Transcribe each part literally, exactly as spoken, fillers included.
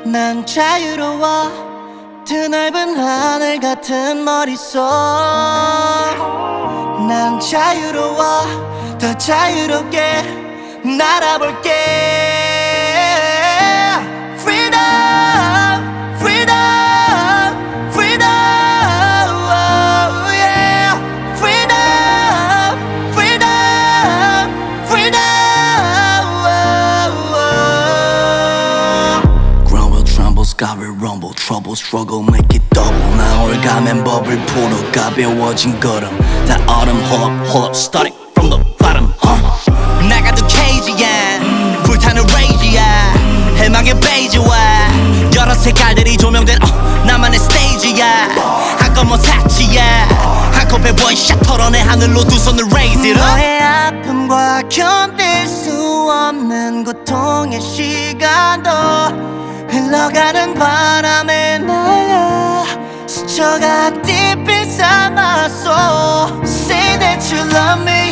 난 자유로워 드넓은 하늘 같은 머릿속 난 자유로워 더 자유롭게 날아볼게 Freedom, freedom, freedom, oh yeah. Freedom, freedom, freedom, oh, oh. Ground will tremble, sky will rumble, trouble, struggle, make it double. 나 올가면 버블 풀어 가벼워진 걸음. 다 autumn, hold up, hold up, starting from the bottom, huh? 나가도 cage야, 불타는 rage야, 해망의 베이지와 여러 색깔들이 조명된 어, 나만의 스테이지야. 한꺼번에 사치야, 한컵에 원샷 털어내 하늘로 두 손을 raise it up. 너의 아픔과 견딜 수 없는 고통의 시간도 흘러가는 바람에 날려 스쳐가 deep inside my soul. Say that you love me,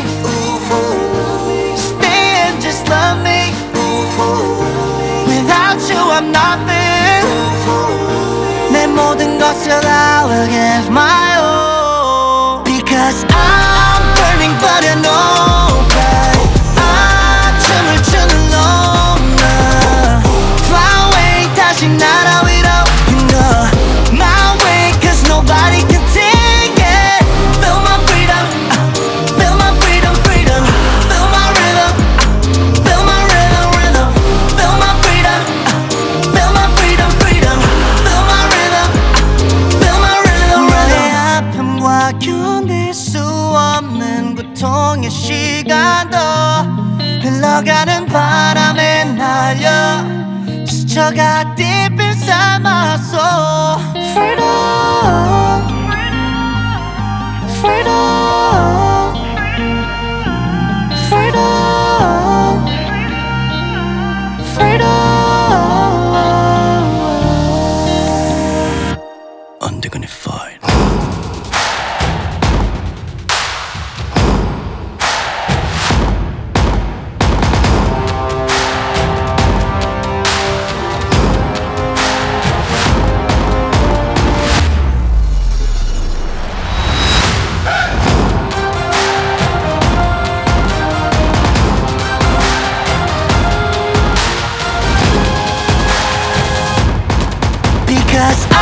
stay and just love me. Without you I'm nothing. 내 모든 것을 I will give my all. Because I'm burning but I know that 아 춤을 추는 loner. Fly away 다시 날아 위로. You know my way cause nobody can take it. Feel my freedom, uh, feel my freedom, freedom. Feel my rhythm, uh, feel my rhythm, rhythm. Feel my freedom, uh, feel my freedom, freedom. Feel my rhythm, uh, feel my rhythm, rhythm. 내 아픔과 견딜 수 없는 고통의 시간도 흘러가는 바람에 날려 스쳐가 deep inside my soul. Freedom, freedom, freedom, freedom. Undignified. Because